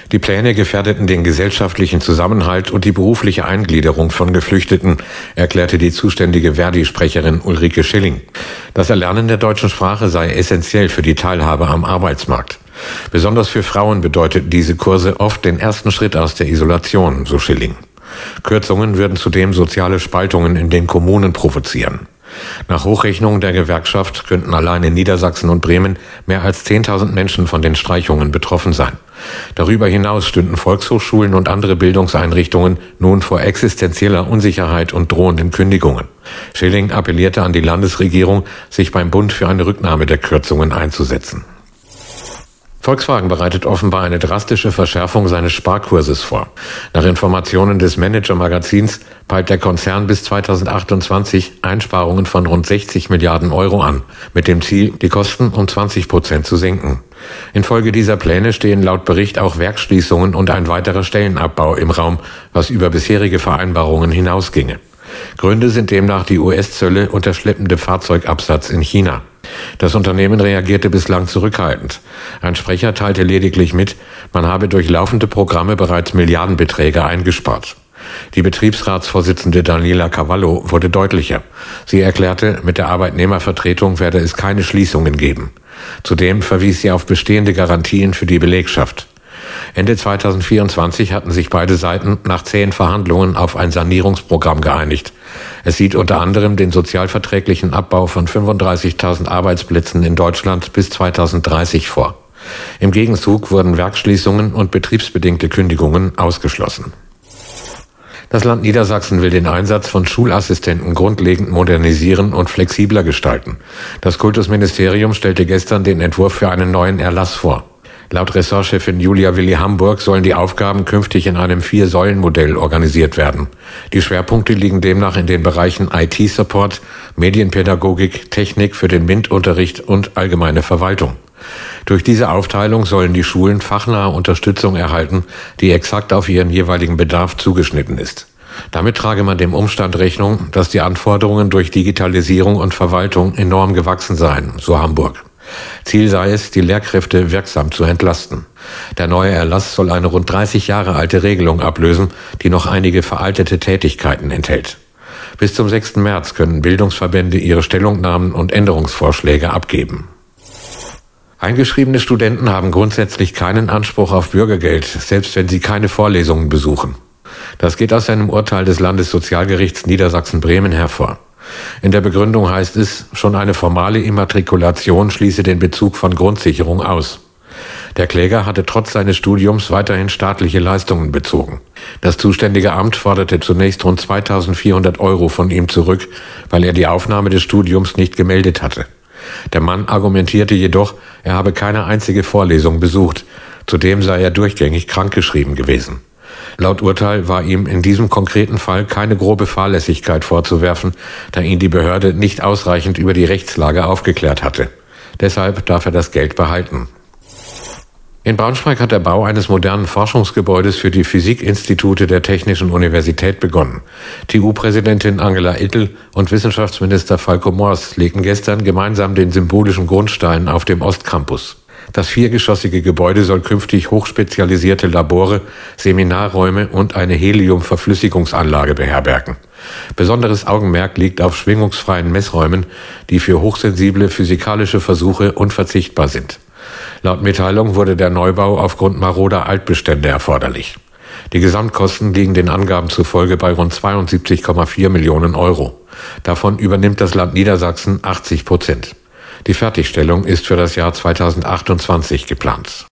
Die Pläne gefährdeten den gesellschaftlichen Zusammenhalt und die berufliche Eingliederung von Geflüchteten, erklärte die zuständige Verdi-Sprecherin Ulrike Schilling. Das Erlernen der deutschen Sprache sei essentiell für die Teilhabe am Arbeitsmarkt. Besonders für Frauen bedeuteten diese Kurse oft den ersten Schritt aus der Isolation, so Schilling. Kürzungen würden zudem soziale Spaltungen in den Kommunen provozieren. Nach Hochrechnungen der Gewerkschaft könnten allein in Niedersachsen und Bremen mehr als 10.000 Menschen von den Streichungen betroffen sein. Darüber hinaus stünden Volkshochschulen und andere Bildungseinrichtungen nun vor existenzieller Unsicherheit und drohenden Kündigungen. Schilling appellierte an die Landesregierung, sich beim Bund für eine Rücknahme der Kürzungen einzusetzen. Volkswagen bereitet offenbar eine drastische Verschärfung seines Sparkurses vor. Nach Informationen des Manager-Magazins peilt der Konzern bis 2028 Einsparungen von rund 60 Milliarden Euro an, mit dem Ziel, die Kosten um 20% zu senken. Infolge dieser Pläne stehen laut Bericht auch Werksschließungen und ein weiterer Stellenabbau im Raum, was über bisherige Vereinbarungen hinausginge. Gründe sind demnach die US-Zölle und der schleppende Fahrzeugabsatz in China. Das Unternehmen reagierte bislang zurückhaltend. Ein Sprecher teilte lediglich mit, man habe durch laufende Programme bereits Milliardenbeträge eingespart. Die Betriebsratsvorsitzende Daniela Cavallo wurde deutlicher. Sie erklärte, mit der Arbeitnehmervertretung werde es keine Schließungen geben. Zudem verwies sie auf bestehende Garantien für die Belegschaft. Ende 2024 hatten sich beide Seiten nach zähen Verhandlungen auf ein Sanierungsprogramm geeinigt. Es sieht unter anderem den sozialverträglichen Abbau von 35.000 Arbeitsplätzen in Deutschland bis 2030 vor. Im Gegenzug wurden Werksschließungen und betriebsbedingte Kündigungen ausgeschlossen. Das Land Niedersachsen will den Einsatz von Schulassistenten grundlegend modernisieren und flexibler gestalten. Das Kultusministerium stellte gestern den Entwurf für einen neuen Erlass vor. Laut Ressortchefin Julia Willi Hamburg sollen die Aufgaben künftig in einem 4-Säulen-Modell organisiert werden. Die Schwerpunkte liegen demnach in den Bereichen IT-Support, Medienpädagogik, Technik für den MINT-Unterricht und allgemeine Verwaltung. Durch diese Aufteilung sollen die Schulen fachnahe Unterstützung erhalten, die exakt auf ihren jeweiligen Bedarf zugeschnitten ist. Damit trage man dem Umstand Rechnung, dass die Anforderungen durch Digitalisierung und Verwaltung enorm gewachsen seien, so Hamburg. Ziel sei es, die Lehrkräfte wirksam zu entlasten. Der neue Erlass soll eine rund 30 Jahre alte Regelung ablösen, die noch einige veraltete Tätigkeiten enthält. Bis zum 6. März können Bildungsverbände ihre Stellungnahmen und Änderungsvorschläge abgeben. Eingeschriebene Studenten haben grundsätzlich keinen Anspruch auf Bürgergeld, selbst wenn sie keine Vorlesungen besuchen. Das geht aus einem Urteil des Landessozialgerichts Niedersachsen-Bremen hervor. In der Begründung heißt es, schon eine formale Immatrikulation schließe den Bezug von Grundsicherung aus. Der Kläger hatte trotz seines Studiums weiterhin staatliche Leistungen bezogen. Das zuständige Amt forderte zunächst rund 2.400 Euro von ihm zurück, weil er die Aufnahme des Studiums nicht gemeldet hatte. Der Mann argumentierte jedoch, er habe keine einzige Vorlesung besucht. Zudem sei er durchgängig krankgeschrieben gewesen. Laut Urteil war ihm in diesem konkreten Fall keine grobe Fahrlässigkeit vorzuwerfen, da ihn die Behörde nicht ausreichend über die Rechtslage aufgeklärt hatte. Deshalb darf er das Geld behalten. In Braunschweig hat der Bau eines modernen Forschungsgebäudes für die Physikinstitute der Technischen Universität begonnen. TU-Präsidentin Angela Ittel und Wissenschaftsminister Falco Mors legten gestern gemeinsam den symbolischen Grundstein auf dem Ostcampus. Das 4-geschossige Gebäude soll künftig hochspezialisierte Labore, Seminarräume und eine Heliumverflüssigungsanlage beherbergen. Besonderes Augenmerk liegt auf schwingungsfreien Messräumen, die für hochsensible physikalische Versuche unverzichtbar sind. Laut Mitteilung wurde der Neubau aufgrund maroder Altbestände erforderlich. Die Gesamtkosten liegen den Angaben zufolge bei rund 72,4 Millionen Euro. Davon übernimmt das Land Niedersachsen 80%. Die Fertigstellung ist für das Jahr 2028 geplant.